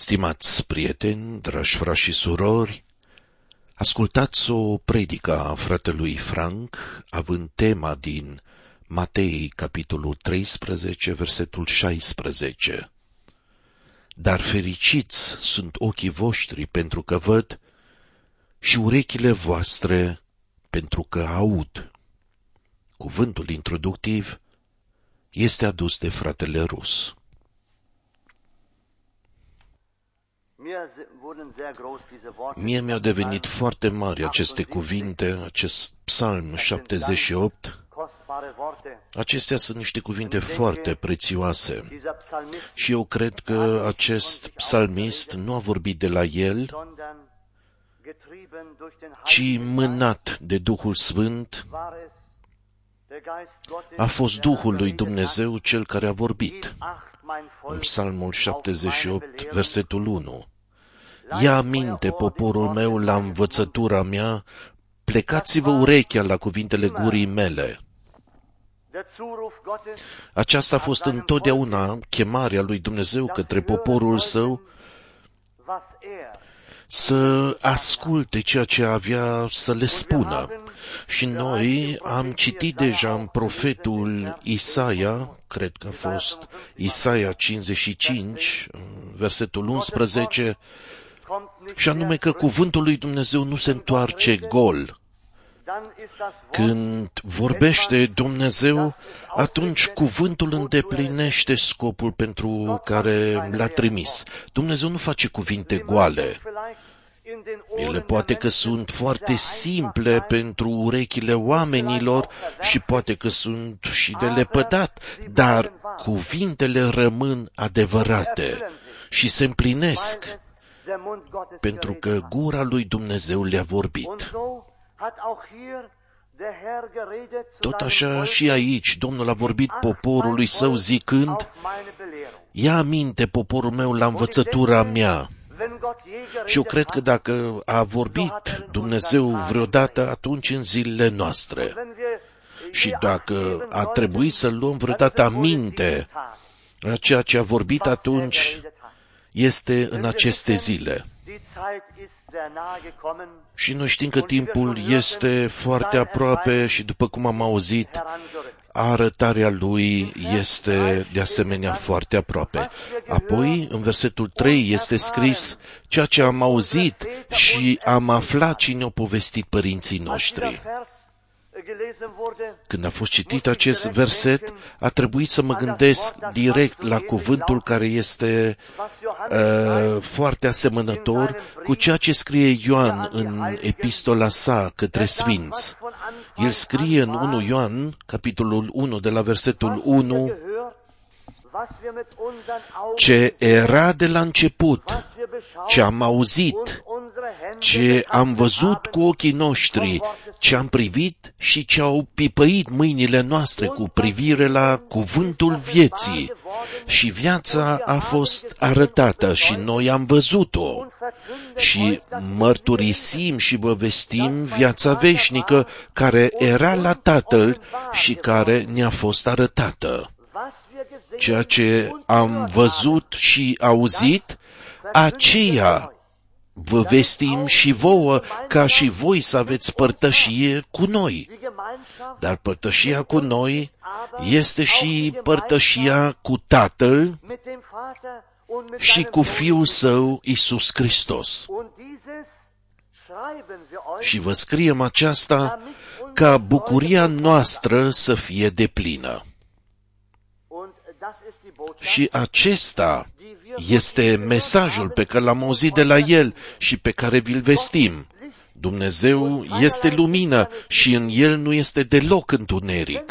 Stimați prieteni, dragi frați și surori, ascultați o predică a fratelui Frank, având tema din Matei, capitolul 13, versetul 16. Dar fericiți sunt ochii voștri pentru că văd și urechile voastre pentru că aud. Cuvântul introductiv este adus de fratele Rus. Mie mi-au devenit foarte mari aceste cuvinte, acest psalm 78. Acestea sunt niște cuvinte foarte prețioase și eu cred că acest psalmist nu a vorbit de la el, ci mânat de Duhul Sfânt, a fost Duhul lui Dumnezeu cel care a vorbit. În psalmul 78, versetul 1. Ia aminte, poporul meu, la învățătura mea, plecați-vă urechea la cuvintele gurii mele. Aceasta a fost întotdeauna chemarea lui Dumnezeu către poporul său, să asculte ceea ce avea să le spună. Și noi am citit deja în profetul Isaia, cred că a fost Isaia 55, versetul 11, și anume că cuvântul lui Dumnezeu nu se întoarce gol. Când vorbește Dumnezeu, atunci cuvântul îndeplinește scopul pentru care l-a trimis. Dumnezeu nu face cuvinte goale. Ele poate că sunt foarte simple pentru urechile oamenilor și poate că sunt și de lepădat, dar cuvintele rămân adevărate și se împlinesc, pentru că gura lui Dumnezeu le-a vorbit. Tot așa și aici Domnul a vorbit poporului său zicând: ia aminte, poporul meu, la învățătura mea. Și eu cred că dacă a vorbit Dumnezeu vreodată, atunci în zilele noastre. Și dacă a trebuit să luăm vreodată aminte la ceea ce a vorbit atunci, este în aceste zile. Și noi știm că timpul este foarte aproape și, după cum am auzit, arătarea lui este de asemenea foarte aproape. Apoi, în versetul 3 este scris: ceea ce am auzit și am aflat și ne-au povestit părinții noștri. Când a fost citit acest verset, a trebuit să mă gândesc direct la cuvântul care este foarte asemănător cu ceea ce scrie Ioan în epistola sa către sfinți. El scrie în 1 Ioan, capitolul 1, de la versetul 1, ce era de la început, ce am auzit, ce am văzut cu ochii noștri, ce am privit și ce au pipăit mâinile noastre cu privire la cuvântul vieții. Și viața a fost arătată și noi am văzut-o. Și mărturisim și vă vestim viața veșnică care era la Tatăl și care ne-a fost arătată. Ceea ce am văzut și auzit, aceea vă vestim și vouă, ca și voi să aveți părtășie cu noi. Dar părtășia cu noi este și părtășia cu Tatăl și cu Fiul Său, Iisus Hristos. Și vă scriem aceasta ca bucuria noastră să fie deplină. Și acesta este mesajul pe care l-am auzit de la El și pe care vi-l vestim. Dumnezeu este lumină și în El nu este deloc întuneric.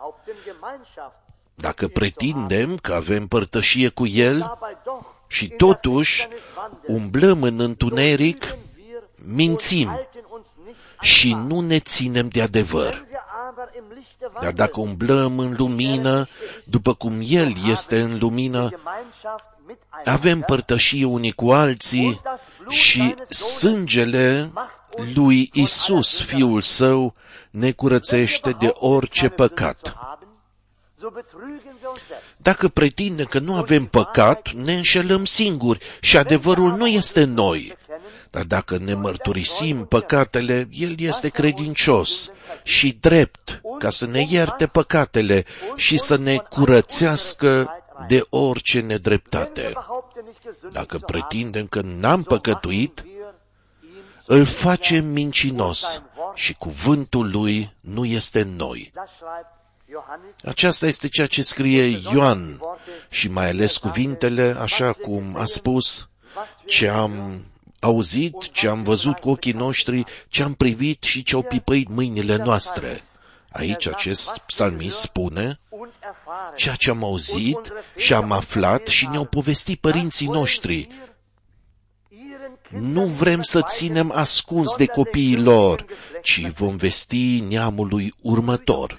Dacă pretindem că avem părtășie cu El și totuși umblăm în întuneric, mințim și nu ne ținem de adevăr. Dar dacă umblăm în lumină, după cum El este în lumină, avem părtășie unii cu alții și sângele lui Isus, Fiul Său, ne curățește de orice păcat. Dacă pretindem că nu avem păcat, ne înșelăm singuri și adevărul nu este în noi. Dar dacă ne mărturisim păcatele, El este credincios și drept ca să ne ierte păcatele și să ne curățească de orice nedreptate. Dacă pretindem că n-am păcătuit, îl facem mincinos și cuvântul Lui nu este în noi. Aceasta este ceea ce scrie Ioan și mai ales cuvintele, așa cum a spus, ce am auzit, ce am văzut cu ochii noștri, ce am privit și ce au pipăit mâinile noastre. Aici acest psalmist spune ceea ce am auzit și am aflat și ne-au povestit părinții noștri. Nu vrem să ținem ascuns de copiii lor, ci vom vesti neamului următor.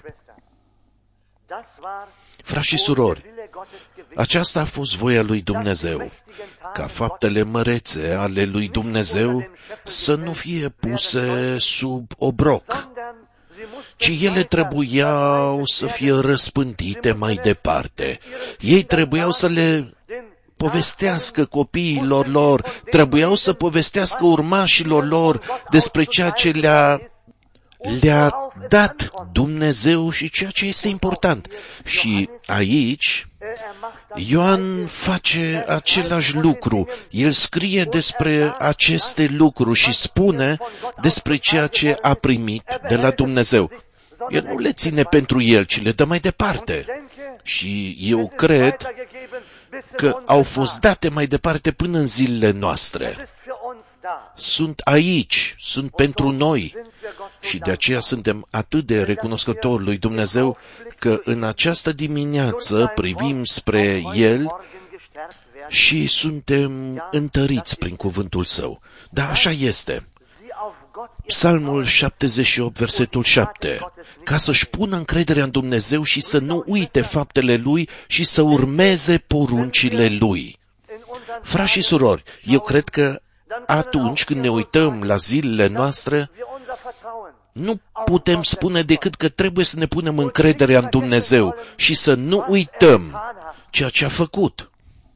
Frați și surori, aceasta a fost voia lui Dumnezeu, ca faptele mărețe ale lui Dumnezeu să nu fie puse sub obroc, ci ele trebuiau să fie răspândite mai departe. Ei trebuiau să le povestească copiilor lor, trebuiau să povestească urmașilor lor despre ceea ce le-a dat Dumnezeu și ceea ce este important. Și aici Ioan face același lucru. El scrie despre aceste lucruri și spune despre ceea ce a primit de la Dumnezeu. El nu le ține pentru el, ci le dă mai departe. Și eu cred că au fost date mai departe până în zilele noastre. Sunt aici, sunt pentru noi și de aceea suntem atât de recunoscători lui Dumnezeu că în această dimineață privim spre El și suntem întăriți prin cuvântul Său. Da, așa este. Psalmul 78, versetul 7, ca să-și pună încrederea în Dumnezeu și să nu uite faptele Lui și să urmeze poruncile Lui. Frați și surori, eu cred că atunci când ne uităm la zilele noastre, nu putem spune decât că trebuie să ne punem încrederea în Dumnezeu și să nu uităm ceea ce a făcut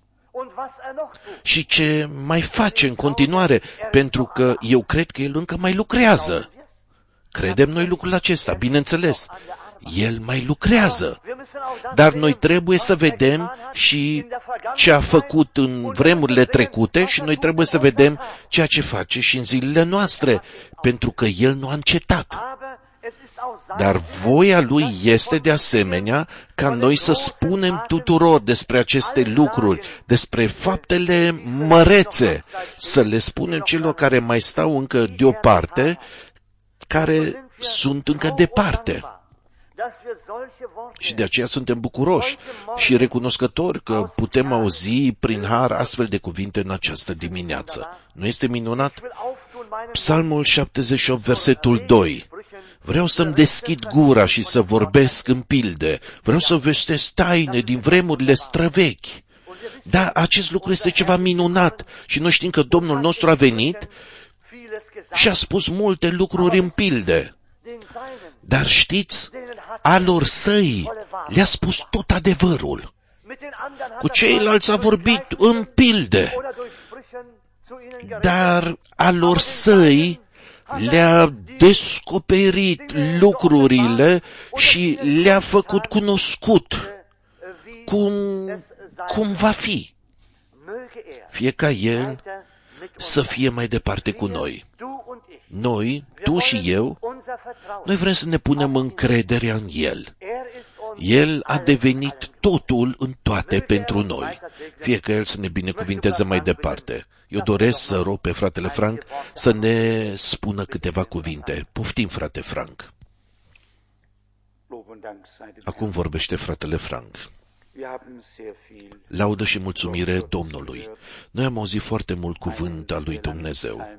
și ce mai face în continuare, pentru că eu cred că El încă mai lucrează. Credem noi lucrul acesta, bineînțeles. El mai lucrează. Dar noi trebuie să vedem și ce a făcut în vremurile trecute și noi trebuie să vedem ceea ce face și în zilele noastre, pentru că El nu a încetat. Dar voia Lui este de asemenea ca noi să spunem tuturor despre aceste lucruri, despre faptele mărețe, să le spunem celor care mai stau încă deoparte, care sunt încă departe. Și de aceea suntem bucuroși și recunoscători că putem auzi prin har astfel de cuvinte în această dimineață. Nu este minunat? Psalmul 78, versetul 2. Vreau să-mi deschid gura și să vorbesc în pilde. Vreau să vestesc taine din vremurile străvechi. Da, acest lucru este ceva minunat și noi știm că Domnul nostru a venit și a spus multe lucruri în pilde. Dar știți, alor săi le-a spus tot adevărul. Cu ceilalți a vorbit în pilde. Dar alor săi le-a descoperit lucrurile și le-a făcut cunoscut cum va fi. Fie ca El să fie mai departe cu noi. Noi, tu și eu, noi vrem să ne punem încrederea în El. El a devenit totul în toate pentru noi. Fie că El să ne binecuvinteze mai departe. Eu doresc să rog pe fratele Frank să ne spună câteva cuvinte. Poftim, frate Frank. Acum vorbește fratele Frank. Laudă și mulțumire Domnului. Noi am auzit foarte mult cuvânt al lui Dumnezeu.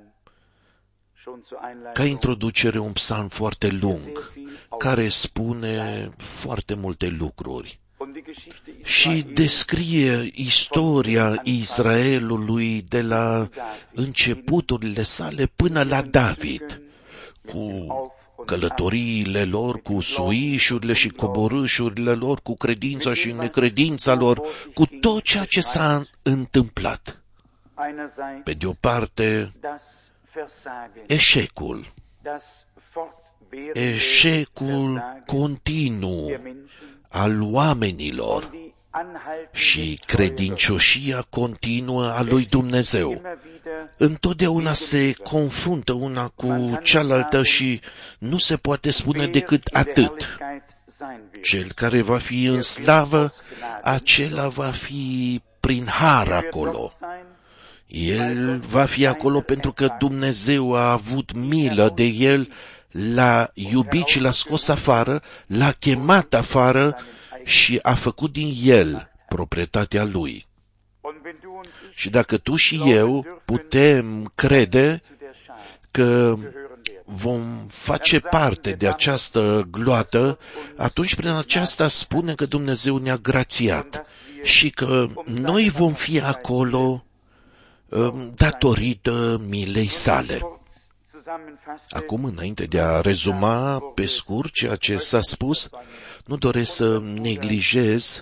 Ca introducere, un psalm foarte lung, care spune foarte multe lucruri și descrie istoria Israelului de la începuturile sale până la David, cu călătoriile lor, cu suișurile și coborâșurile lor, cu credința și necredința lor, cu tot ceea ce s-a întâmplat. Pe de o parte, eșecul continuu al oamenilor și credincioșia continuă a lui Dumnezeu. Întotdeauna se confruntă una cu cealaltă și nu se poate spune decât atât. Cel care va fi în slavă, acela va fi prin har acolo. El va fi acolo pentru că Dumnezeu a avut milă de el, l-a iubit și l-a scos afară, l-a chemat afară și a făcut din el proprietatea lui. Și dacă tu și eu putem crede că vom face parte de această gloată, atunci prin aceasta spune că Dumnezeu ne-a grațiat și că noi vom fi acolo datorită milei sale. Acum, înainte de a rezuma pe scurt ceea ce s-a spus, nu doresc să neglijez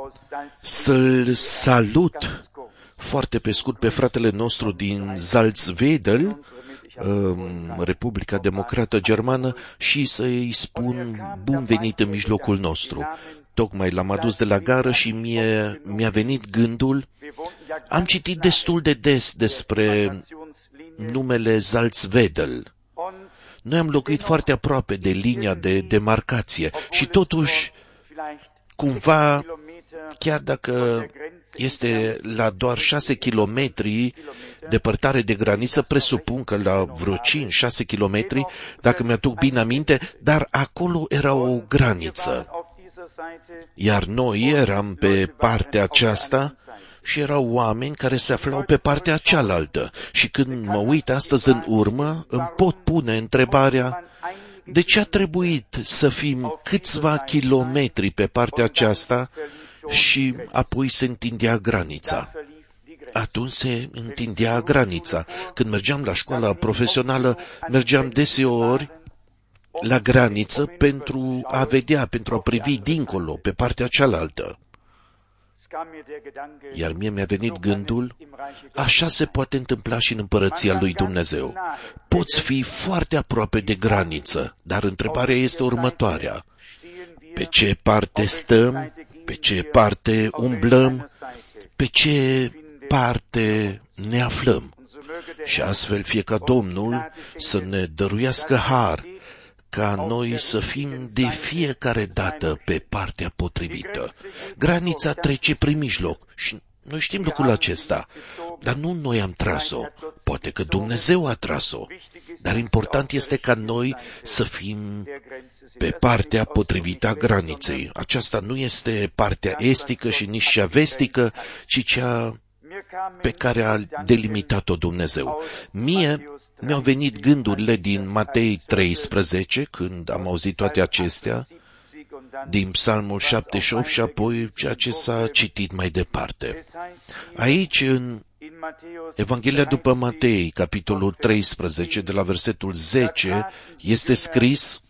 să-l salut foarte pe scurt pe fratele nostru din Salzwedel, Republica Democrată Germană, și să-i spun bun venit în mijlocul nostru. Tocmai l-am adus de la gară și mi-a venit gândul, am citit destul de des despre numele Salzwedel. Noi am locuit foarte aproape de linia de demarcație și totuși, cumva, chiar dacă este la doar 6 kilometri depărtare de graniță, presupun că la vreo 5-6 kilometri, dacă mi-aduc bine aminte, dar acolo era o graniță. Iar noi eram pe partea aceasta și erau oameni care se aflau pe partea cealaltă. Și când mă uit astăzi în urmă, îmi pot pune întrebarea, de ce a trebuit să fim câțiva kilometri pe partea aceasta și apoi se întindea granița? Atunci se întindea granița. Când mergeam la școala profesională, mergeam deseori la graniță pentru a vedea, pentru a privi dincolo, pe partea cealaltă. Iar mie mi-a venit gândul, așa se poate întâmpla și în împărăția lui Dumnezeu. Poți fi foarte aproape de graniță, dar întrebarea este următoarea. Pe ce parte stăm? Pe ce parte umblăm? Pe ce parte ne aflăm? Și astfel fie ca Domnul să ne dăruiască har, ca noi să fim de fiecare dată pe partea potrivită. Granița trece prin mijloc și noi știm lucrul acesta, dar nu noi am tras-o, poate că Dumnezeu a tras-o, dar important este ca noi să fim pe partea potrivită a graniței. Aceasta nu este partea estică și nici cea vestică, ci cea pe care a delimitat-o Dumnezeu. Mie mi-au venit gândurile din Matei 13, când am auzit toate acestea, din Psalmul 78 și apoi ceea ce s-a citit mai departe. Aici, în Evanghelia după Matei, capitolul 13, de la versetul 10, este scris,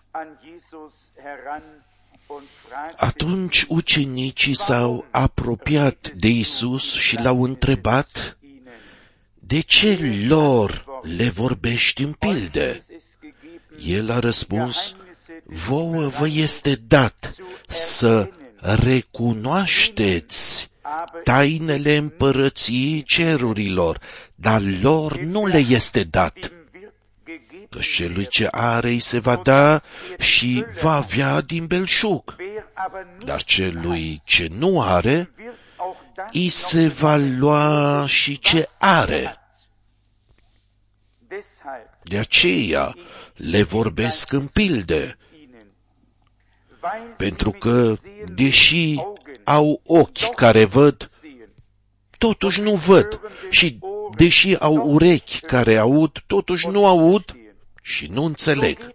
atunci ucenicii s-au apropiat de Iisus și l-au întrebat, de ce lor le vorbești în pilde? El a răspuns, vouă vă este dat să recunoașteți tainele împărăției cerurilor, dar lor nu le este dat. Că celui ce are îi se va da și va avea din belșug, dar celui ce nu are, îi se va lua și ce are. De aceea le vorbesc în pilde, pentru că, deși au ochi care văd, totuși nu văd, și deși au urechi care aud, totuși nu aud și nu înțeleg.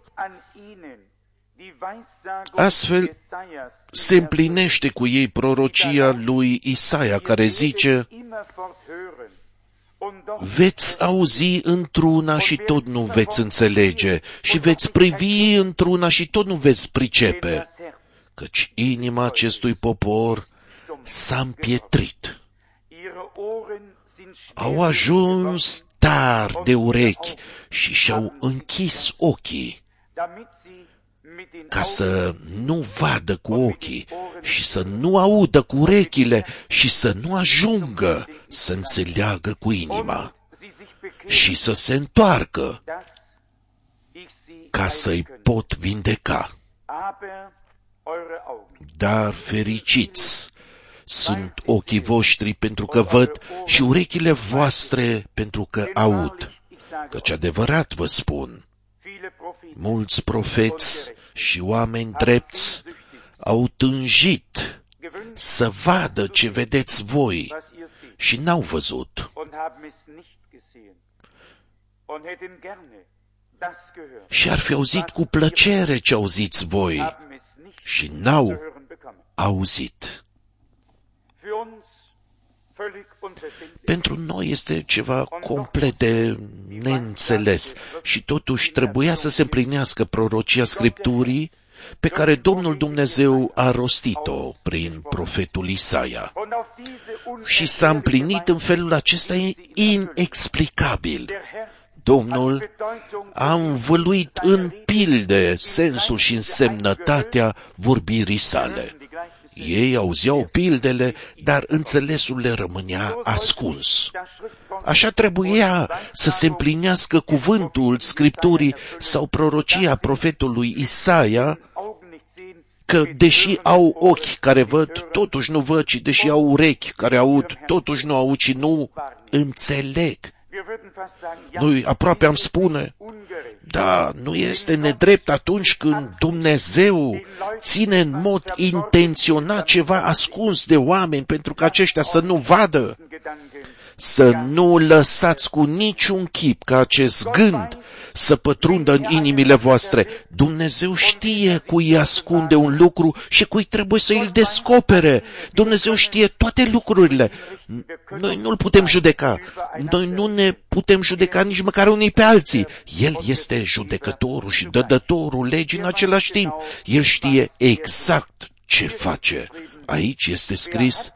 Astfel se împlinește cu ei prorocia lui Isaia, care zice, veți auzi într-una și tot nu veți înțelege, și veți privi într-una și tot nu veți pricepe, căci inima acestui popor s-a împietrit. Au ajuns tari de urechi și și-au închis ochii, ca să nu vadă cu ochii și să nu audă cu urechile și să nu ajungă să înțeleagă cu inima și să se întoarcă ca să-i pot vindeca. Dar fericiți sunt ochii voștri pentru că văd și urechile voastre pentru că aud. Căci adevărat vă spun, mulți profeți și oameni drepți au tânjit să vadă ce vedeți voi și n-au văzut. Și ar fi auzit cu plăcere ce auziți voi și n-au auzit. Pentru noi este ceva complet de neînțeles și totuși trebuia să se împlinească prorocia Scripturii pe care Domnul Dumnezeu a rostit-o prin profetul Isaia. Și s-a împlinit în felul acesta inexplicabil. Domnul a învăluit în pilde sensul și însemnătatea vorbirii sale. Ei auzeau pildele, dar înțelesul le rămânea ascuns. Așa trebuia să se împlinească cuvântul Scripturii sau prorocia profetului Isaia, că deși au ochi care văd, totuși nu văd, și deși au urechi care aud, totuși nu aud și nu înțeleg. Noi aproape am spune, da, nu este nedrept atunci când Dumnezeu ține în mod intenționat ceva ascuns de oameni pentru că aceștia să nu vadă. Să nu lăsați cu niciun chip ca acest gând să pătrundă în inimile voastre. Dumnezeu știe cui ascunde un lucru și cui trebuie să îl descopere. Dumnezeu știe toate lucrurile. Noi nu-l putem judeca. Noi nu ne putem judeca nici măcar unii pe alții. El este judecătorul și dădătorul legii în același timp. El știe exact ce face. Aici este scris: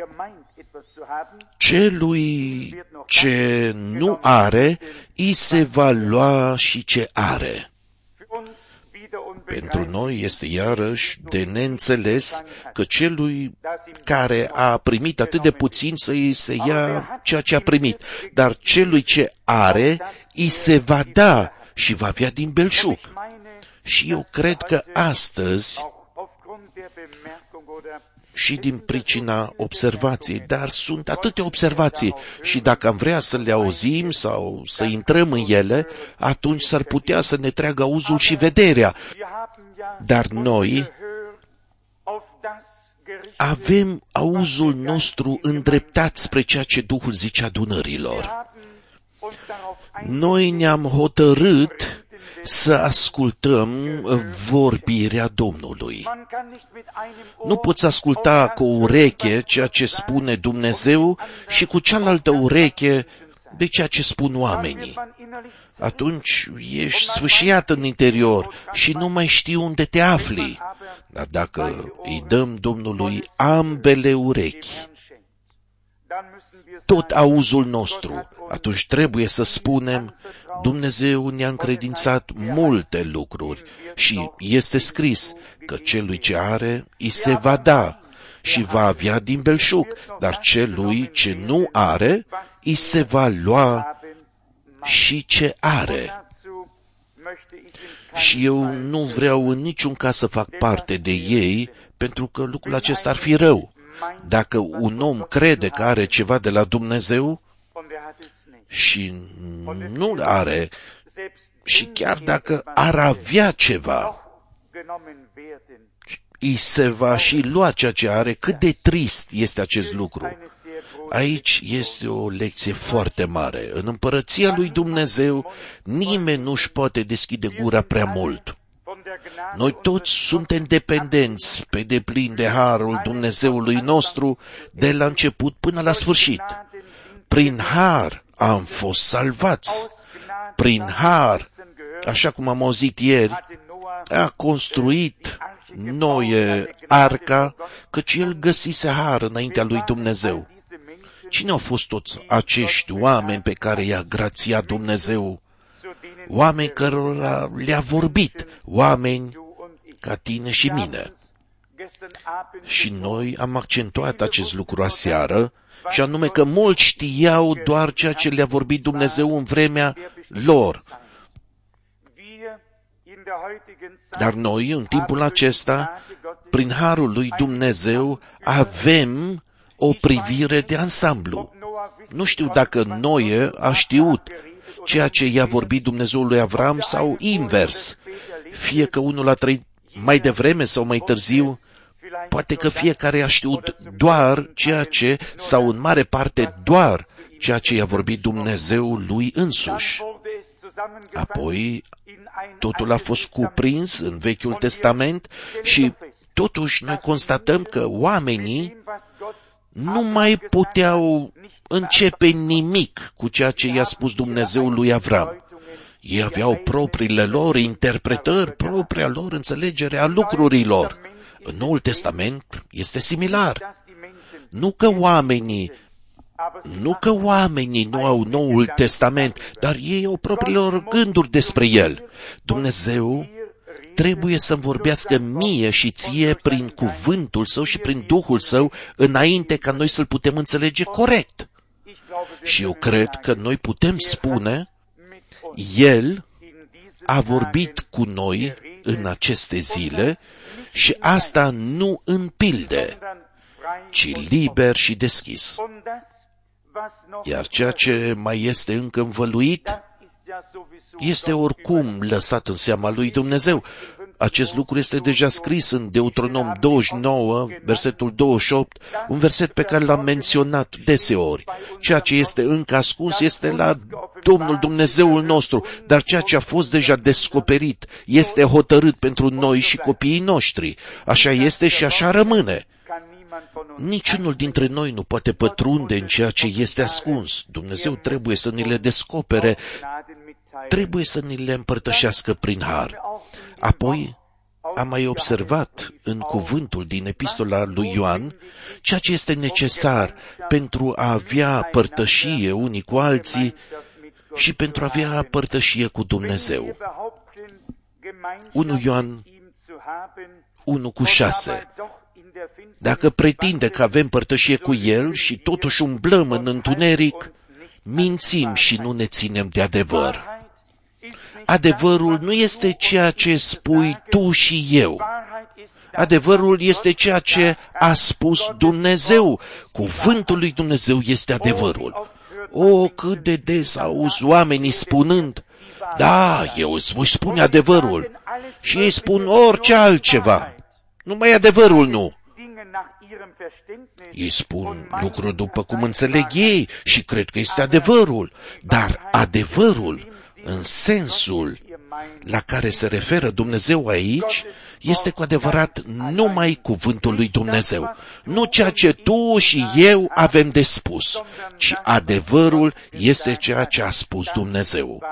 celui ce nu are, îi se va lua și ce are. Pentru noi este iarăși de neînțeles că celui care a primit atât de puțin să îi se ia ceea ce a primit, dar celui ce are, îi se va da și va avea din belșug. Și eu cred că astăzi, și din pricina observației, dar sunt atâtea observații și dacă am vrea să le auzim sau să intrăm în ele, atunci s-ar putea să ne treagă auzul și vederea. Dar noi avem auzul nostru îndreptat spre ceea ce Duhul zice adunărilor. Noi ne-am hotărât să ascultăm vorbirea Domnului. Nu poți asculta cu o ureche ceea ce spune Dumnezeu și cu cealaltă ureche de ceea ce spun oamenii. Atunci ești sfâșiat în interior și nu mai știi unde te afli. Dar dacă îi dăm Domnului ambele urechi, tot auzul nostru, atunci trebuie să spunem: Dumnezeu ne-a încredințat multe lucruri și este scris că celui ce are, îi se va da și va avea din belșug, dar celui ce nu are, îi se va lua și ce are. Și eu nu vreau în niciun caz să fac parte de ei, pentru că lucrul acesta ar fi rău. Dacă un om crede că are ceva de la Dumnezeu și nu are, și chiar dacă ar avea ceva, îi se va și lua ceea ce are. Cât de trist este acest lucru. Aici este o lecție foarte mare. În împărăția lui Dumnezeu nimeni nu-și poate deschide gura prea mult. Noi toți suntem dependenți pe deplin de harul Dumnezeului nostru de la început până la sfârșit. Prin har am fost salvați. Prin har, așa cum am auzit ieri, a construit Noe arca, căci el găsise har înaintea lui Dumnezeu. Cine au fost toți acești oameni pe care i-a grațiat Dumnezeu? Oameni cărora le-a vorbit, oameni ca tine și mine. Și noi am accentuat acest lucru aseară, și anume că mulți știau doar ceea ce le-a vorbit Dumnezeu în vremea lor. Dar noi, în timpul acesta, prin harul lui Dumnezeu, avem o privire de ansamblu. Nu știu dacă Noe a știut ceea ce i-a vorbit Dumnezeu lui Avram sau invers. Fie că unul a trăit mai devreme sau mai târziu, poate că fiecare a știut doar ceea ce, sau în mare parte doar ceea ce i-a vorbit Dumnezeu lui însuși. Apoi, totul a fost cuprins în Vechiul Testament și totuși noi constatăm că oamenii nu mai puteau începe nimic cu ceea ce i-a spus Dumnezeu lui Avram. Ei aveau propriile lor interpretări, propria lor înțelegere a lucrurilor. În Noul Testament este similar. Nu că oamenii nu au Noul Testament, dar ei au propriile lor gânduri despre el. Dumnezeu trebuie să-mi vorbească mie și ție prin cuvântul său și prin Duhul său, înainte ca noi să-l putem înțelege corect. Și eu cred că noi putem spune, el a vorbit cu noi în aceste zile și asta nu în pilde, ci liber și deschis. Iar ceea ce mai este încă învăluit este oricum lăsat în seama lui Dumnezeu. Acest lucru este deja scris în Deuteronom 29, versetul 28, un verset pe care l-am menționat deseori. Ceea ce este încă ascuns este la Domnul Dumnezeul nostru, dar ceea ce a fost deja descoperit este hotărât pentru noi și copiii noștri. Așa este și așa rămâne. Niciunul dintre noi nu poate pătrunde în ceea ce este ascuns. Dumnezeu trebuie să ni le descopere, trebuie să ni le împărtășească prin har. Apoi, am mai observat în cuvântul din epistola lui Ioan ceea ce este necesar pentru a avea părtășie unii cu alții și pentru a avea părtășie cu Dumnezeu. 1 Ioan 1:6. Dacă pretinde că avem părtășie cu El și totuși umblăm în întuneric, mințim și nu ne ținem de adevăr. Adevărul nu este ceea ce spui tu și eu. Adevărul este ceea ce a spus Dumnezeu. Cuvântul lui Dumnezeu este adevărul. O, cât de des auzi oamenii spunând, da, eu îți voi spune adevărul. Și ei spun orice altceva. Numai adevărul nu. Ei spun lucruri după cum înțeleg ei și cred că este adevărul. Dar adevărul, în sensul la care se referă Dumnezeu aici, este cu adevărat numai cuvântul lui Dumnezeu. Nu ceea ce tu și eu avem de spus, ci adevărul este ceea ce a spus Dumnezeu.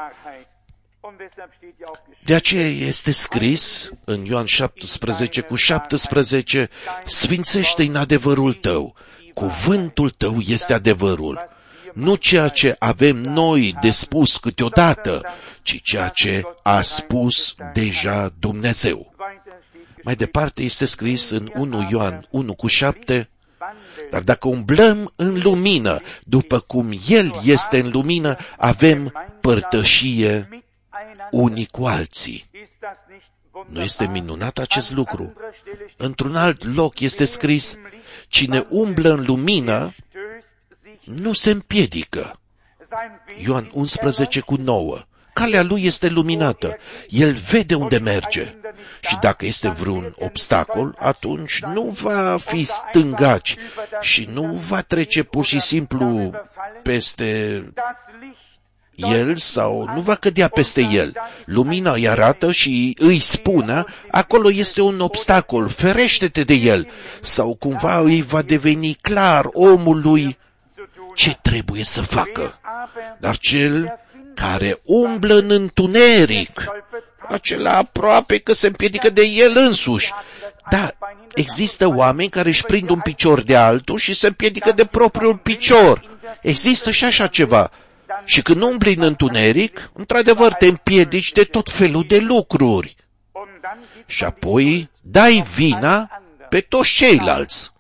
De aceea este scris în Ioan 17:17, sfințește în adevărul tău, cuvântul tău este adevărul. Nu ceea ce avem noi de spus câteodată, ci ceea ce a spus deja Dumnezeu. Mai departe este scris în 1 Ioan 1:7, dar dacă umblăm în lumină, după cum El este în lumină, avem părtășie unii cu alții. Nu este minunat acest lucru? Într-un alt loc este scris, cine umblă în lumină, nu se împiedică. Ioan 11:9. Calea lui este luminată. El vede unde merge. Și dacă este vreun obstacol, atunci nu va fi stângaci și nu va trece pur și simplu peste el sau nu va cădea peste el. Lumina îi arată și îi spune, acolo este un obstacol, ferește-te de el. Sau cumva îi va deveni clar omului ce trebuie să facă. dar cel care umblă în întuneric, acela aproape că se împiedică de el însuși. Da, există oameni care își prind un picior de altul și se împiedică de propriul picior. Există și așa ceva. Și când umbli în întuneric, într-adevăr te împiedici de tot felul de lucruri. Și apoi dai vina pe toți ceilalți.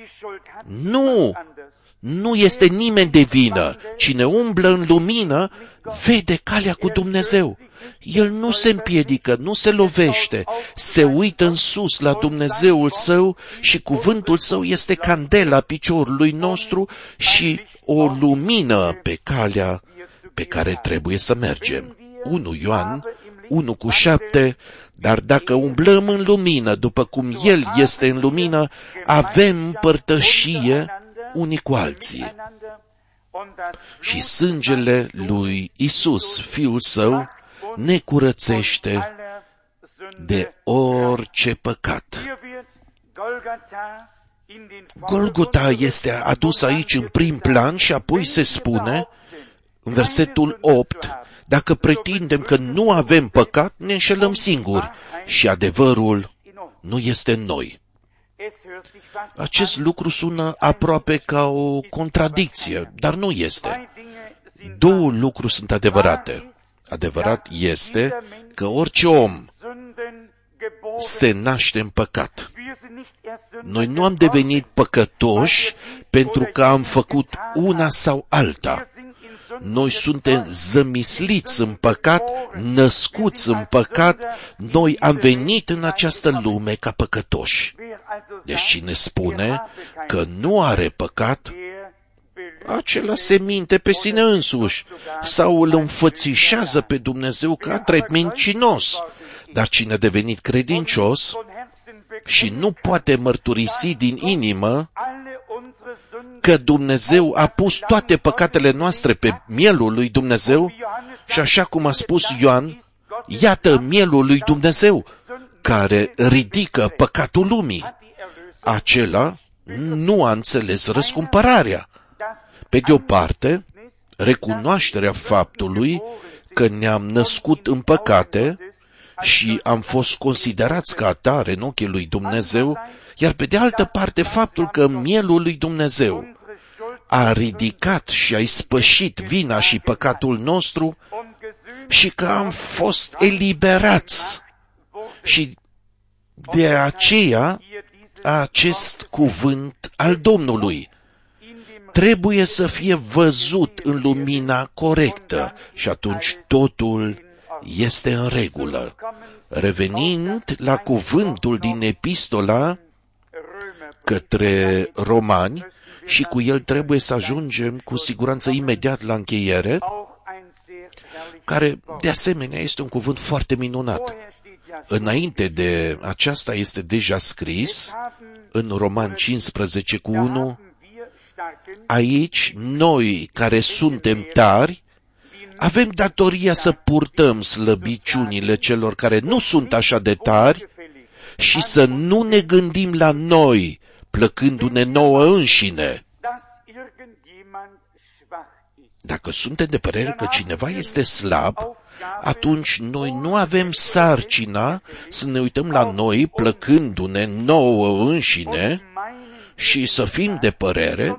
Nu este nimeni de vină. Cine umblă în lumină, vede calea cu Dumnezeu. El nu se împiedică, nu se lovește, se uită în sus la Dumnezeul său și cuvântul său este candela piciorului nostru și o lumină pe calea pe care trebuie să mergem. 1 Ioan 1:7, dar dacă umblăm în lumină, după cum El este în lumină, avem împărtășie unii cu alții. Și sângele lui Isus, Fiul Său, ne curățește de orice păcat. Golgota este adus aici în prim plan și apoi se spune, în versetul 8, dacă pretindem că nu avem păcat, ne înșelăm singuri și adevărul nu este în noi. Acest lucru sună aproape ca o contradicție, dar nu este. Două lucruri sunt adevărate. Adevărat este că orice om se naște în păcat. Noi nu am devenit păcătoși pentru că am făcut una sau alta. Noi suntem zămisliți în păcat, născuți în păcat, noi am venit în această lume ca păcătoși. Deci cine spune că nu are păcat, acela se minte pe sine însuși sau îl înfățișează pe Dumnezeu ca drept mincinos. Dar cine a devenit credincios și nu poate mărturisi din inimă că Dumnezeu a pus toate păcatele noastre pe mielul lui Dumnezeu și așa cum a spus Ioan, iată mielul lui Dumnezeu care ridică păcatul lumii. Acela nu a înțeles răscumpărarea. Pe de o parte, recunoașterea faptului că ne-am născut în păcate și am fost considerați ca atare în ochii lui Dumnezeu, iar pe de altă parte faptul că mielul lui Dumnezeu a ridicat și a ispășit vina și păcatul nostru și că am fost eliberați. Și de aceea acest cuvânt al Domnului trebuie să fie văzut în lumina corectă și atunci totul este în regulă. Revenind la cuvântul din epistola către Romani, și cu el trebuie să ajungem cu siguranță imediat la încheiere, care de asemenea este un cuvânt foarte minunat. Înainte de aceasta este deja scris în Roman 15:1, aici noi care suntem tari avem datoria să purtăm slăbiciunile celor care nu sunt așa de tari și să nu ne gândim la noi, plăcându-ne nouă înșine. Dacă suntem de părere că cineva este slab, atunci noi nu avem sarcina să ne uităm la noi, plăcându-ne nouă înșine, și să fim de părere,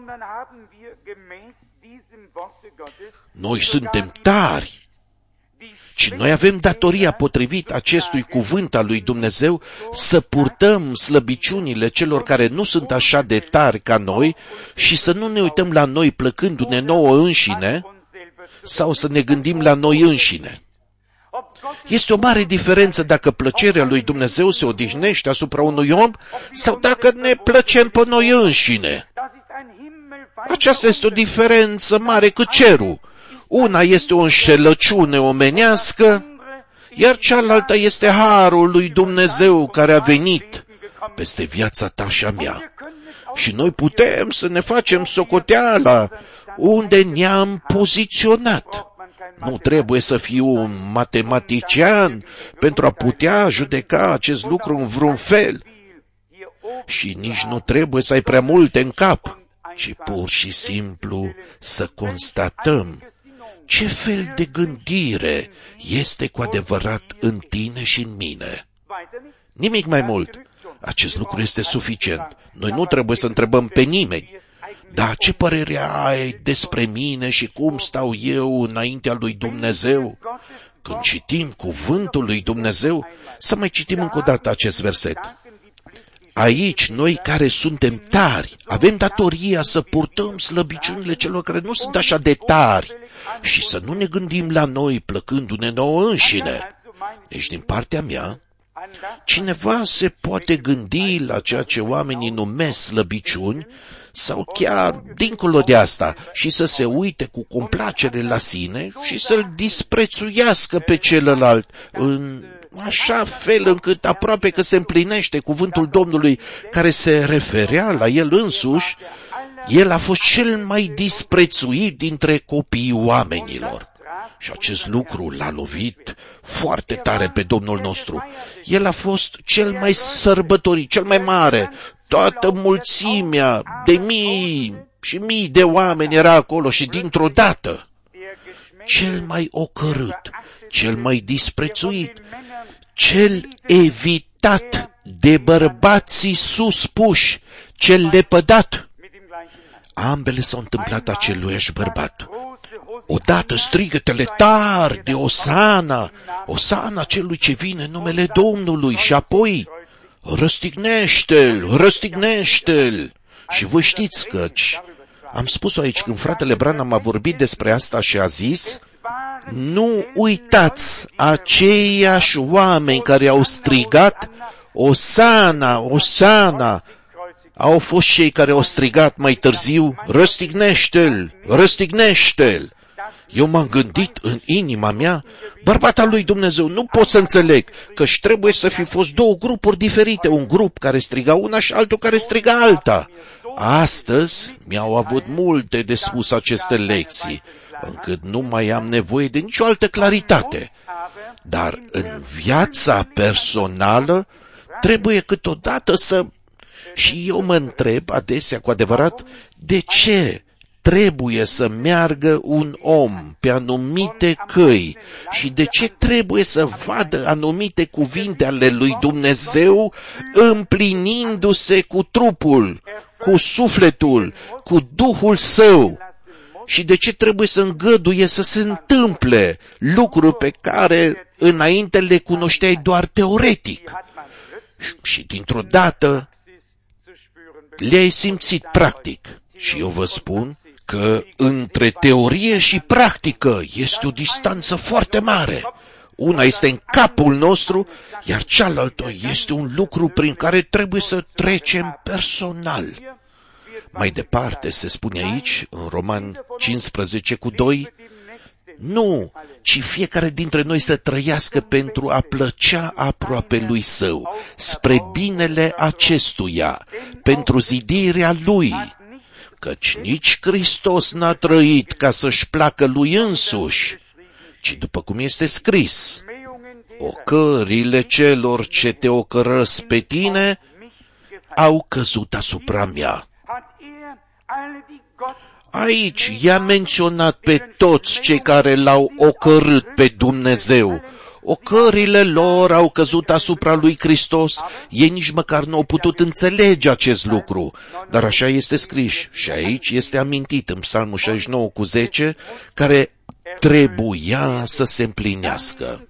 noi suntem tari. Și noi avem datoria, potrivit acestui cuvânt al lui Dumnezeu, să purtăm slăbiciunile celor care nu sunt așa de tari ca noi și să nu ne uităm la noi plăcându-ne nouă înșine sau să ne gândim la noi înșine. Este o mare diferență dacă plăcerea lui Dumnezeu se odihnește asupra unui om sau dacă ne plăcem pe noi înșine. Aceasta este o diferență mare cu cerul. Una este o înșelăciune omenească, iar cealaltă este harul lui Dumnezeu care a venit peste viața ta și a mea. Și noi putem să ne facem socoteala unde ne-am poziționat. Nu trebuie să fiu un matematician pentru a putea judeca acest lucru în vreun fel. Și nici nu trebuie să ai prea multe în cap, ci pur și simplu să constatăm Ce fel de gândire este cu adevărat în tine și în mine? Nimic mai mult. Acest lucru este suficient. Noi nu trebuie să întrebăm pe nimeni. Dar ce părere ai despre mine și cum stau eu înaintea lui Dumnezeu? Când citim cuvântul lui Dumnezeu, să mai citim încă o dată acest verset. Aici, noi care suntem tari, avem datoria să purtăm slăbiciunile celor care nu sunt așa de tari și să nu ne gândim la noi plăcându-ne nouă înșine. Deci, din partea mea, cineva se poate gândi la ceea ce oamenii numesc slăbiciuni sau chiar dincolo de asta și să se uite cu complacere la sine și să-l disprețuiască pe celălalt în așa fel încât aproape că se împlinește cuvântul Domnului care se referea la el însuși. El a fost cel mai disprețuit dintre copiii oamenilor. Și acest lucru l-a lovit foarte tare pe Domnul nostru. El a fost cel mai sărbătorit, cel mai mare. Toată mulțimea de mii și mii de oameni era acolo și dintr-o dată, cel mai ocărât, cel mai disprețuit, cel evitat de bărbații suspuși, cel lepădat. Ambele s-au întâmplat aceluiași bărbat. Odată strigătele tari de Osana, Osana celui ce vine în numele Domnului, și apoi răstignește-l, răstignește-l. Și voi știți căci am spus-o aici când fratele Branham a vorbit despre asta și a zis: nu uitați aceiași oameni care au strigat Osana, Osana, au fost cei care au strigat mai târziu: răstignește-l, răstignește-l. Eu m-am gândit în inima mea: bărbata lui Dumnezeu, nu pot să înțeleg, căci trebuie să fi fost două grupuri diferite, un grup care striga una și altul care striga alta. Astăzi mi-au avut multe de spus aceste lecții, încât nu mai am nevoie de nicio altă claritate. Dar în viața personală trebuie câteodată să... Și eu mă întreb adesea cu adevărat, de ce trebuie să meargă un om pe anumite căi și de ce trebuie să vadă anumite cuvinte ale lui Dumnezeu împlinindu-se cu trupul, cu sufletul, cu Duhul Său, și de ce trebuie să îngăduie să se întâmple lucruri pe care înainte le cunoșteai doar teoretic și dintr-o dată le-ai simțit practic. Și eu vă spun că între teorie și practică este o distanță foarte mare. Una este în capul nostru, iar cealaltă este un lucru prin care trebuie să trecem personal. Mai departe se spune aici, în Roman 15:2, nu, ci fiecare dintre noi să trăiască pentru a plăcea aproapelui său, spre binele acestuia, pentru zidirea lui, căci nici Hristos n-a trăit ca să-și placă lui însuși, ci după cum este scris: ocările celor ce te ocărăsc pe tine au căzut asupra mea. Aici i-a menționat pe toți cei care l-au ocărât pe Dumnezeu. Ocările lor au căzut asupra lui Hristos. Ei nici măcar nu au putut înțelege acest lucru, dar așa este scris. Și aici este amintit în Psalmul 69:10, care trebuia să se împlinească.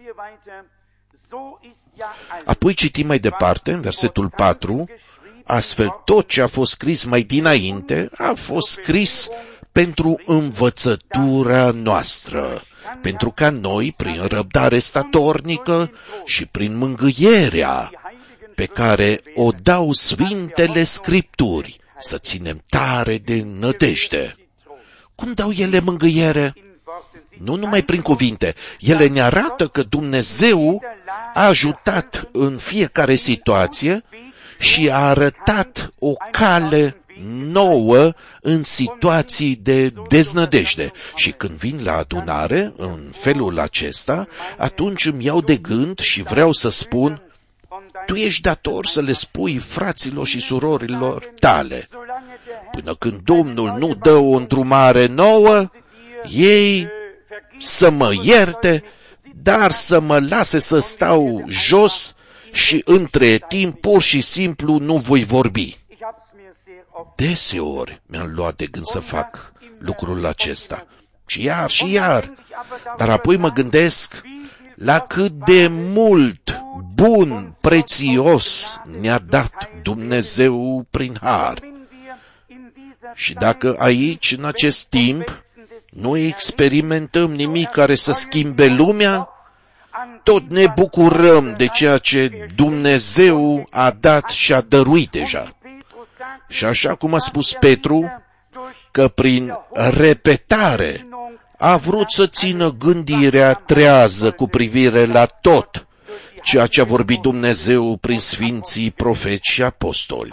Apoi citim mai departe, în versetul 4, astfel tot ce a fost scris mai dinainte a fost scris pentru învățătura noastră, pentru ca noi, prin răbdare statornică și prin mângâierea pe care o dau Sfintele Scripturi, să ținem tare de nădejde. Cum dau ele mângâiere? Nu numai prin cuvinte. Ele ne arată că Dumnezeu a ajutat în fiecare situație și a arătat o cale nouă în situații de deznădejde. Și când vin la adunare, în felul acesta, atunci îmi iau de gând și vreau să spun: tu ești dator să le spui fraților și surorilor tale. Până când Domnul nu dă o îndrumare nouă, ei să mă ierte, dar să mă lase să stau jos și între timp pur și simplu nu voi vorbi. Deseori mi-am luat de gând să fac lucrul acesta. Și iar. Dar apoi mă gândesc la cât de mult bun, prețios ne-a dat Dumnezeu prin har. Și dacă aici, în acest timp, nu experimentăm nimic care să schimbe lumea, tot ne bucurăm de ceea ce Dumnezeu a dat și a dăruit deja. Și așa cum a spus Petru, că prin repetare a vrut să țină gândirea trează cu privire la tot ceea ce a vorbit Dumnezeu prin sfinții profeți și apostoli.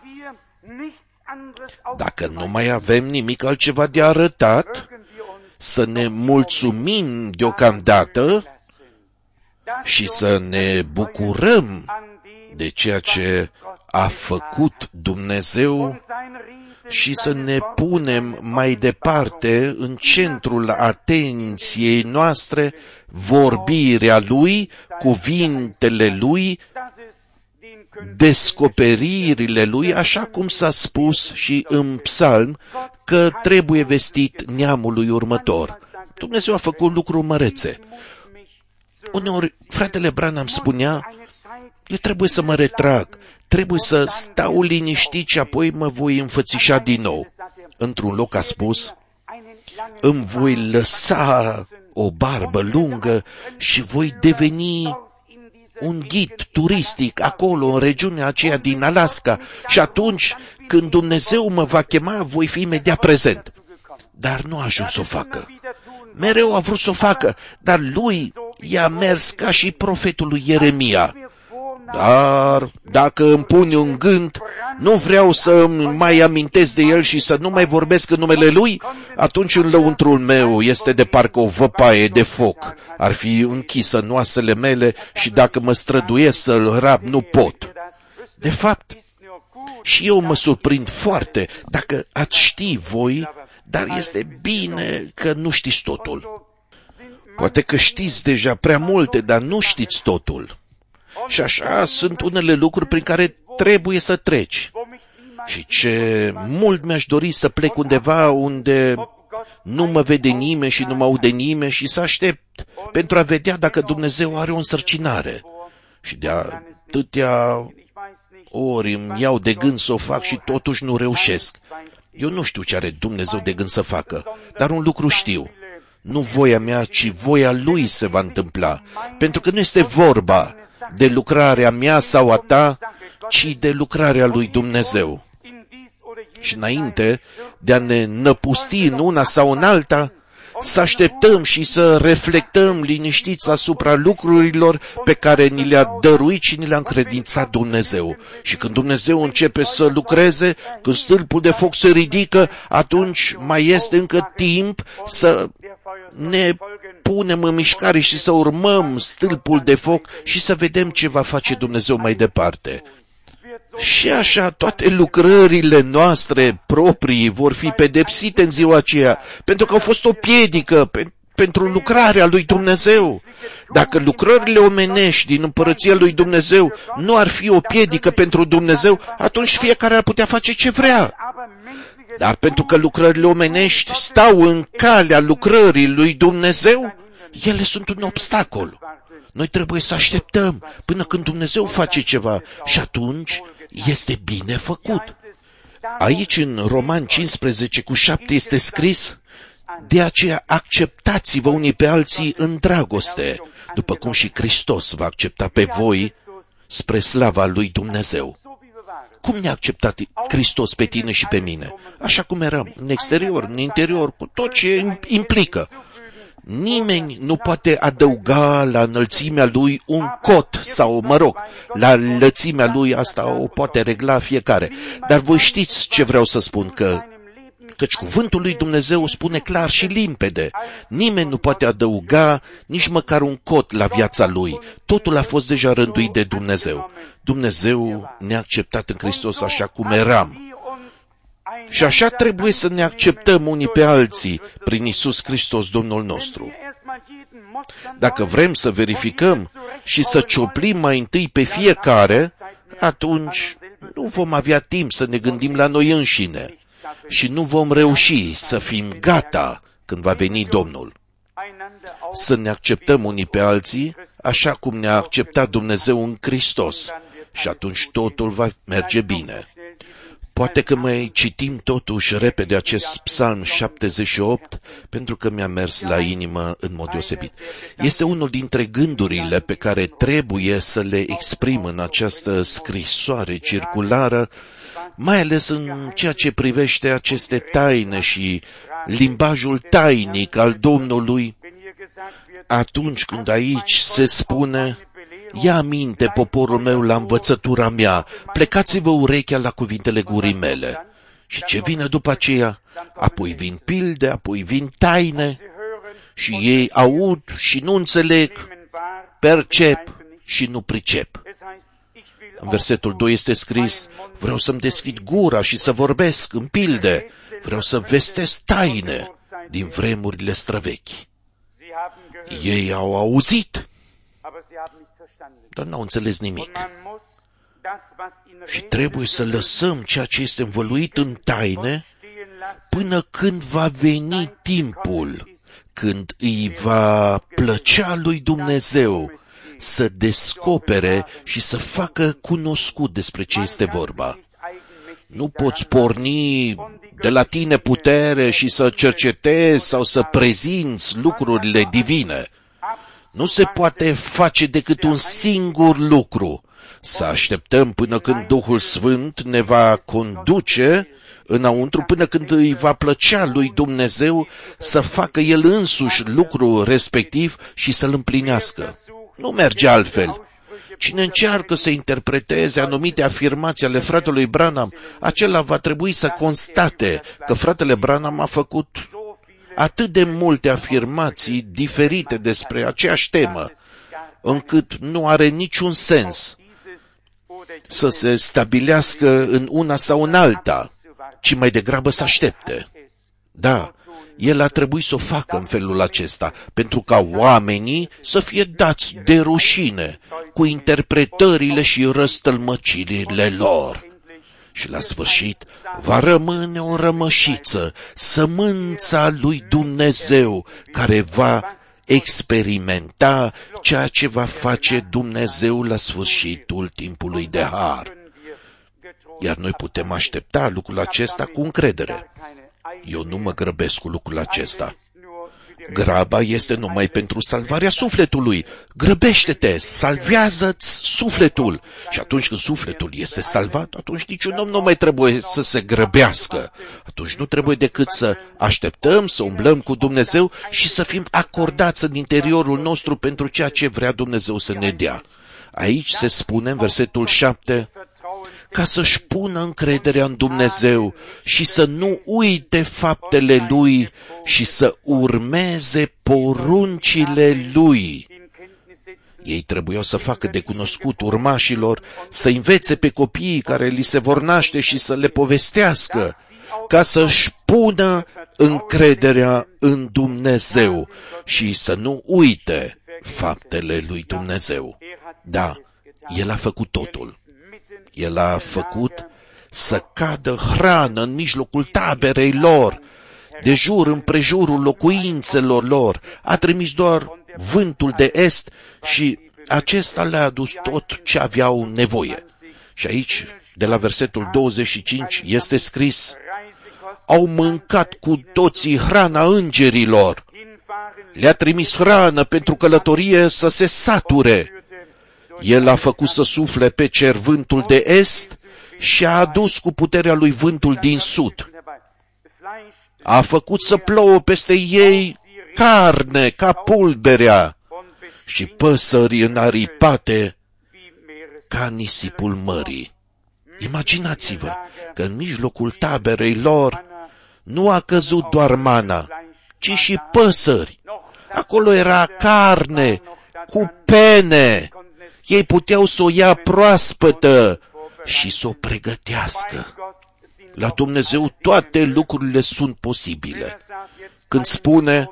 Dacă nu mai avem nimic altceva de arătat, să ne mulțumim deocamdată și să ne bucurăm de ceea ce a făcut Dumnezeu și să ne punem mai departe în centrul atenției noastre vorbirea Lui, cuvintele Lui, descoperirile Lui, așa cum s-a spus și în psalm, că trebuie vestit neamului următor. Dumnezeu a făcut lucruri mărețe. Uneori, fratele Branham spunea, eu trebuie să mă retrag, trebuie să stau liniștit și apoi mă voi înfățișa din nou. Într-un loc a spus, îmi voi lăsa o barbă lungă și voi deveni un ghid turistic acolo, în regiunea aceea din Alaska, și atunci, când Dumnezeu mă va chema, voi fi imediat prezent. Dar nu a ajuns să o facă. Mereu a vrut să o facă, dar lui i-a mers ca și profetul lui Ieremia. Dar dacă îmi pun un gând, nu vreau să mai amintesc de el și să nu mai vorbesc în numele lui, atunci în lăuntrul meu este de parcă o văpaie de foc. Ar fi închisă în oasele mele și dacă mă străduiesc să-l rab, nu pot. De fapt, și eu mă surprind foarte dacă ați ști voi, dar este bine că nu știți totul. Poate că știți deja prea multe, dar nu știți totul. Și așa sunt unele lucruri prin care trebuie să treci. Și ce mult mi-aș dori să plec undeva unde nu mă vede nimeni și nu mă aude nimeni și să aștept pentru a vedea dacă Dumnezeu are o însărcinare. Și de atâtea ori îmi iau de gând să o fac și totuși nu reușesc. Eu nu știu ce are Dumnezeu de gând să facă, dar un lucru știu. Nu voia mea, ci voia Lui se va întâmpla, pentru că nu este vorba de lucrarea mea sau a ta, ci de lucrarea lui Dumnezeu. Și înainte de a ne năpusti în una sau în alta, să așteptăm și să reflectăm liniștiți asupra lucrurilor pe care ni le-a dăruit și ni le-a încredințat Dumnezeu. Și când Dumnezeu începe să lucreze, când stâlpul de foc se ridică, atunci mai este încă timp să ne punem în mișcare și să urmăm stâlpul de foc și să vedem ce va face Dumnezeu mai departe. Și așa toate lucrările noastre proprii vor fi pedepsite în ziua aceea, pentru că au fost o piedică pentru lucrarea lui Dumnezeu. Dacă lucrările omenești din împărăția lui Dumnezeu nu ar fi o piedică pentru Dumnezeu, atunci fiecare ar putea face ce vrea. Dar pentru că lucrările omenești stau în calea lucrării lui Dumnezeu, ele sunt un obstacol. Noi trebuie să așteptăm până când Dumnezeu face ceva și atunci este bine făcut. Aici în Roman 15:7 este scris, de aceea acceptați-vă unii pe alții în dragoste, după cum și Hristos va accepta pe voi spre slava lui Dumnezeu. Cum ne-a acceptat Hristos pe tine și pe mine? Așa cum eram, în exterior, în interior, cu tot ce implică. Nimeni nu poate adăuga la înălțimea lui un cot sau, la lățimea lui asta o poate regla fiecare. Dar voi știți ce vreau să spun, căci cuvântul lui Dumnezeu spune clar și limpede. Nimeni nu poate adăuga nici măcar un cot la viața lui. Totul a fost deja rânduit de Dumnezeu. Dumnezeu ne-a acceptat în Hristos așa cum eram. Și așa trebuie să ne acceptăm unii pe alții prin Iisus Hristos, Domnul nostru. Dacă vrem să verificăm și să cioplim mai întâi pe fiecare, atunci nu vom avea timp să ne gândim la noi înșine și nu vom reuși să fim gata când va veni Domnul. Să ne acceptăm unii pe alții așa cum ne-a acceptat Dumnezeu în Hristos și atunci totul va merge bine. Poate că mai citim totuși repede acest Psalm 78, pentru că mi-a mers la inimă în mod deosebit. Este unul dintre gândurile pe care trebuie să le exprim în această scrisoare circulară, mai ales în ceea ce privește aceste taine și limbajul tainic al Domnului, atunci când aici se spune: ia aminte, poporul meu, la învățătura mea, plecați-vă urechea la cuvintele gurii mele. Și ce vine după aceea? Apoi vin pilde, apoi vin taine și ei aud și nu înțeleg, percep și nu pricep. În versetul 2 este scris: vreau să-mi deschid gura și să vorbesc în pilde, vreau să vestesc taine din vremurile străvechi. Ei au auzit, dar n-au înțeles nimic. Și trebuie să lăsăm ceea ce este învăluit în taine până când va veni timpul, când îi va plăcea lui Dumnezeu să descopere și să facă cunoscut despre ce este vorba. Nu poți porni de la tine putere și să cercetezi sau să prezinți lucrurile divine. Nu se poate face decât un singur lucru: să așteptăm până când Duhul Sfânt ne va conduce înăuntru, până când îi va plăcea lui Dumnezeu să facă El însuși lucrul respectiv și să-l împlinească. Nu merge altfel. Cine încearcă să interpreteze anumite afirmații ale fratelui Branham, acela va trebui să constate că fratele Branham a făcut atât de multe afirmații diferite despre aceeași temă, încât nu are niciun sens să se stabilească în una sau în alta, ci mai degrabă să aștepte. Da, el a trebuit să o facă în felul acesta, pentru ca oamenii să fie dați de rușine cu interpretările și răstălmăcirile lor. Și la sfârșit va rămâne o rămășiță, sămânța lui Dumnezeu, care va experimenta ceea ce va face Dumnezeu la sfârșitul timpului de har. Iar noi putem aștepta lucrul acesta cu încredere. Eu nu mă grăbesc cu lucrul acesta. Graba este numai pentru salvarea sufletului. Grăbește-te, salvează-ți sufletul. Și atunci când sufletul este salvat, atunci niciun om nu mai trebuie să se grăbească. Atunci nu trebuie decât să așteptăm, să umblăm cu Dumnezeu și să fim acordați în interiorul nostru pentru ceea ce vrea Dumnezeu să ne dea. Aici se spune în versetul 7, ca să-și pună încrederea în Dumnezeu și să nu uite faptele Lui și să urmeze poruncile Lui. Ei trebuiau să facă de cunoscut urmașilor, să învețe pe copiii care li se vor naște și să le povestească, ca să-și pună încrederea în Dumnezeu și să nu uite faptele lui Dumnezeu. Da, El a făcut totul. El a făcut să cadă hrană în mijlocul taberei lor, de jur împrejurul locuințelor lor. A trimis doar vântul de est și acesta le-a adus tot ce aveau nevoie. Și aici, de la versetul 25, este scris: au mâncat cu toții hrana îngerilor. Le-a trimis hrană pentru călătorie să se sature. El a făcut să sufle pe cer vântul de est și a adus cu puterea lui vântul din sud. A făcut să plouă peste ei carne ca pulberea și păsări înaripate ca nisipul mării. Imaginați-vă că în mijlocul taberei lor nu a căzut doar mana, ci și păsări. Acolo era carne cu pene. Ei puteau să o ia proaspătă și să o pregătească. La Dumnezeu toate lucrurile sunt posibile. Când spune,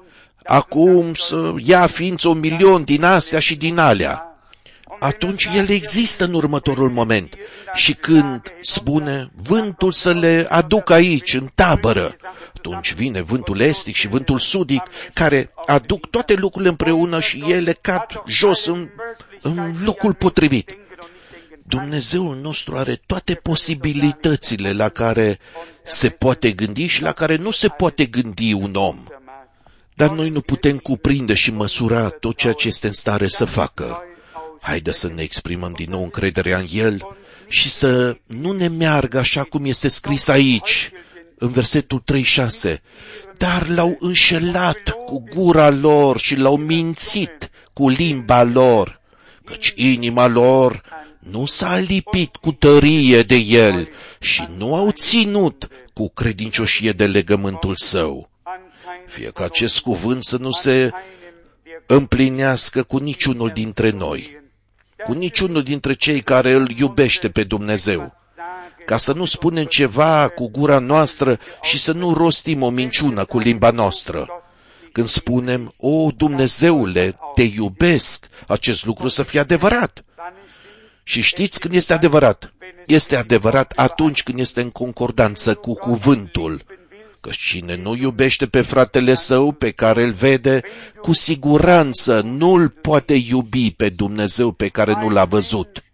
acum să ia ființă 1.000.000 din astea și din alea. Atunci el există în următorul moment. Și când spune vântul să le aducă aici, în tabără, atunci vine vântul estic și vântul sudic, care aduc toate lucrurile împreună și ele cad jos în locul potrivit. Dumnezeul nostru are toate posibilitățile la care se poate gândi și la care nu se poate gândi un om. Dar noi nu putem cuprinde și măsura tot ceea ce este în stare să facă. Haideți să ne exprimăm din nou încrederea în El și să nu ne meargă așa cum este scris aici, în versetul 36. Dar l-au înșelat cu gura lor și l-au mințit cu limba lor, căci inima lor nu s-a lipit cu tărie de El și nu au ținut cu credincioșie de legământul Său. Fie ca acest cuvânt să nu se împlinească cu niciunul dintre noi, cu niciunul dintre cei care îl iubește pe Dumnezeu, ca să nu spunem ceva cu gura noastră și să nu rostim o minciună cu limba noastră. Când spunem, o, Dumnezeule, te iubesc, acest lucru să fie adevărat. Și știți când este adevărat? Este adevărat atunci când este în concordanță cu cuvântul. Că cine nu iubește pe fratele său pe care îl vede, cu siguranță nu-l poate iubi pe Dumnezeu pe care nu l-a văzut.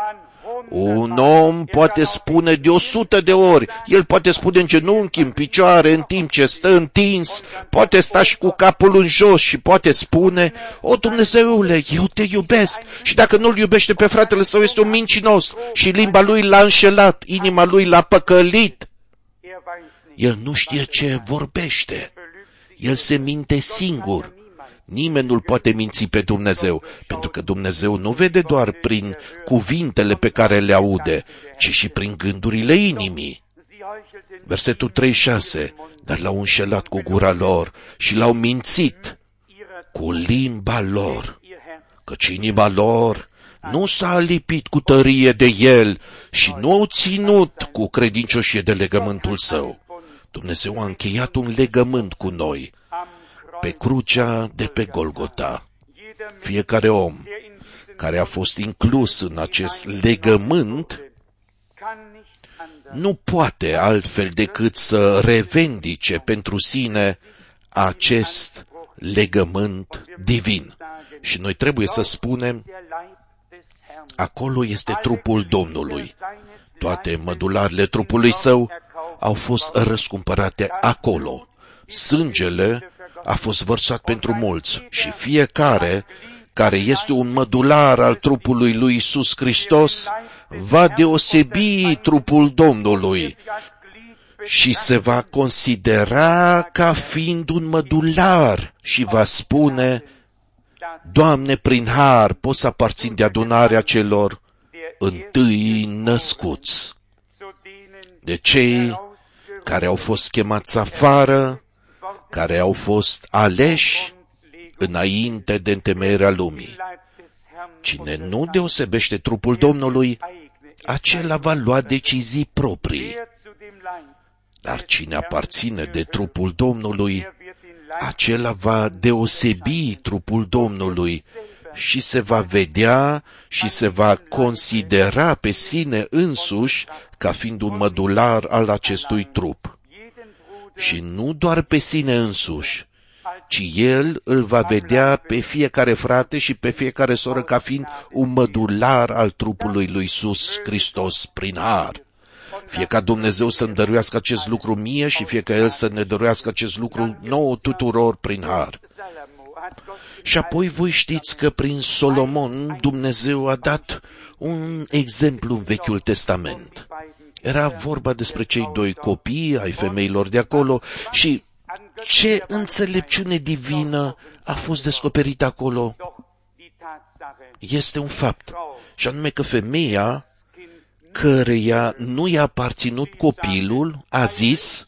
Un om poate spune de 100 de ori, el poate spune în genunchi, în picioare, în timp ce stă întins, poate sta și cu capul în jos și poate spune, o, Dumnezeule, eu te iubesc. Și dacă nu-l iubește pe fratele său, este un mincinos și limba lui l-a înșelat, inima lui l-a păcălit. El nu știe ce vorbește. El se minte singur. Nimeni nu-l poate minți pe Dumnezeu, pentru că Dumnezeu nu vede doar prin cuvintele pe care le aude, ci și prin gândurile inimii. Versetul 36. Dar l-au înșelat cu gura lor și l-au mințit cu limba lor, căci inima lor nu s-a lipit cu tărie de El și nu au ținut cu credincioșie de legământul Său. Dumnezeu a încheiat un legământ cu noi pe crucea de pe Golgota. Fiecare om care a fost inclus în acest legământ nu poate altfel decât să revendice pentru sine acest legământ divin. Și noi trebuie să spunem, acolo este trupul Domnului. Toate mădularele trupului Său au fost răscumpărate acolo. Sângele a fost vărsat pentru mulți și fiecare care este un mădular al trupului lui Iisus Hristos va deosebi trupul Domnului și se va considera ca fiind un mădular și va spune, Doamne, prin har pot să aparțin de adunarea celor întâi născuți, de cei care au fost chemați afară, care au fost aleși înainte de întemeierea lumii. Cine nu deosebește trupul Domnului, acela va lua decizii proprii. Dar cine aparține de trupul Domnului, acela va deosebi trupul Domnului și se va vedea și se va considera pe sine însuși ca fiind un mădular al acestui trup. Și nu doar pe sine însuși, ci el îl va vedea pe fiecare frate și pe fiecare soră ca fiind un mădular al trupului lui Iisus Hristos prin har. Fie ca Dumnezeu să-mi dăruiască acest lucru mie și fie ca El să ne dăruiască acest lucru nouă tuturor prin har. Și apoi voi știți că prin Solomon Dumnezeu a dat un exemplu în Vechiul Testament. Era vorba despre cei doi copii ai femeilor de acolo și ce înțelepciune divină a fost descoperită acolo. Este un fapt, și anume că femeia căreia nu i-a aparținut copilul a zis,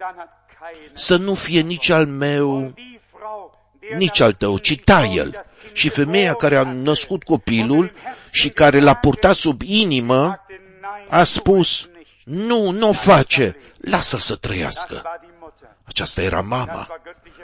să nu fie nici al meu, nici al tău, ci taie-l. Și femeia care a născut copilul și care l-a purtat sub inimă a spus, nu o face, lasă-l să trăiască. Aceasta era mama.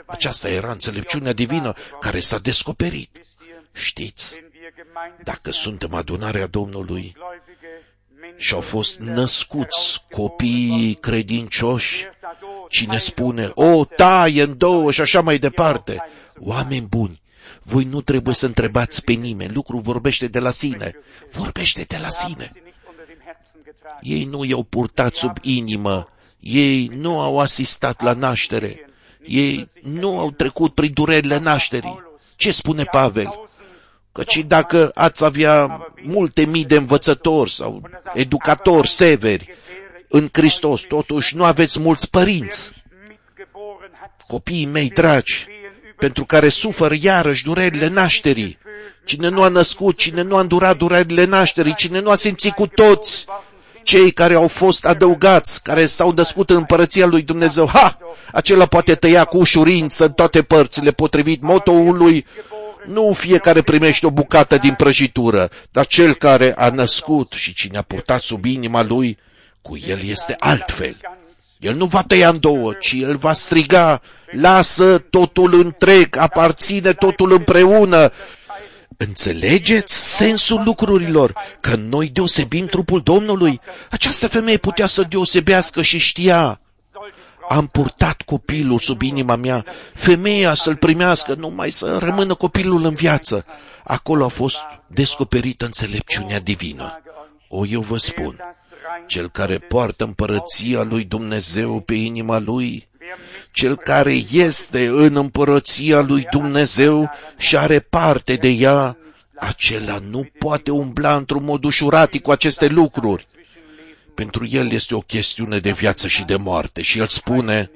Aceasta era înțelepciunea divină care s-a descoperit. Știți, dacă suntem adunarea Domnului și au fost născuți copiii credincioși, cine spune, o, taie în două și așa mai departe, oameni buni, voi nu trebuie să întrebați pe nimeni, lucrul vorbește de la sine, vorbește de la sine. Ei nu i-au purtat sub inimă, ei nu au asistat la naștere, ei nu au trecut prin durerile nașterii. Ce spune Pavel? Căci dacă ați avea multe mii de învățători sau educatori severi în Hristos, totuși nu aveți mulți părinți. Copiii mei dragi, pentru care suferă iarăși durerile nașterii. Cine nu a născut, cine nu a îndurat durerile nașterii, cine nu a simțit cu toți cei care au fost adăugați, care s-au născut în împărăția lui Dumnezeu, acela poate tăia cu ușurință în toate părțile, potrivit motoului, nu fiecare primește o bucată din prăjitură, dar cel care a născut și cine a purtat sub inima lui, cu el este altfel. El nu va tăia în două, ci el va striga, lasă totul întreg, aparține totul împreună. Înțelegeți sensul lucrurilor? Că noi deosebim trupul Domnului? Această femeie putea să deosebească și știa. Am purtat copilul sub inima mea, femeia să-l primească, numai să rămână copilul în viață. Acolo a fost descoperită înțelepciunea divină. Eu vă spun, cel care poartă împărăția lui Dumnezeu pe inima lui, cel care este în împărăția lui Dumnezeu și are parte de ea, acela nu poate umbla într-un mod ușuratic cu aceste lucruri. Pentru el este o chestiune de viață și de moarte și el spune,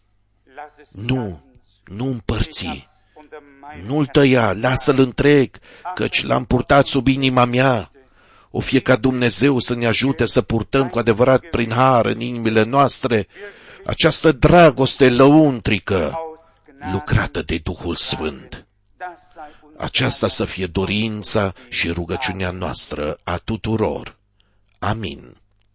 nu împărți, nu-l tăia, lasă-l întreg, căci l-am purtat sub inima mea. O fie ca Dumnezeu să ne ajute să purtăm cu adevărat prin har în inimile noastre această dragoste lăuntrică lucrată de Duhul Sfânt. Aceasta să fie dorința și rugăciunea noastră a tuturor. Amin.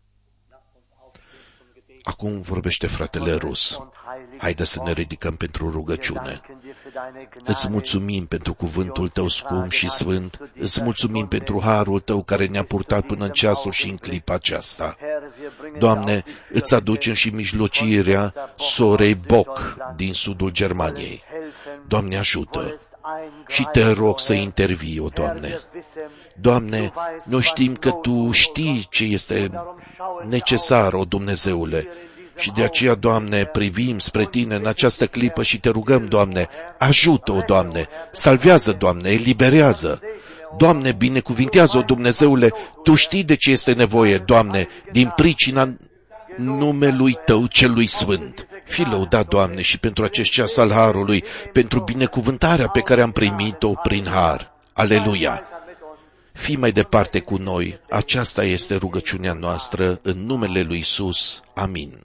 Acum vorbește fratele Rus. Haideți să ne ridicăm pentru rugăciune. Îți mulțumim pentru cuvântul Tău scump și sfânt, îți mulțumim pentru harul Tău care ne-a purtat până în ceasul și în clipa aceasta. Doamne, îți aducem și mijlocirea sorei Bock din sudul Germaniei. Doamne, ajută! Și te rog să intervii, o Doamne. Doamne, noi știm că Tu știi ce este necesar, o Dumnezeule. Și de aceea, Doamne, privim spre Tine în această clipă și Te rugăm, Doamne, ajută-o, Doamne, salvează, Doamne, eliberează. Doamne, binecuvintează-o, Dumnezeule, Tu știi de ce este nevoie, Doamne, din pricina numelui Tău celui Sfânt. Fii lăudat, Doamne, și pentru acest ceas al harului, pentru binecuvântarea pe care am primit-o prin har. Aleluia! Fii mai departe cu noi, aceasta este rugăciunea noastră în numele lui Iisus. Amin.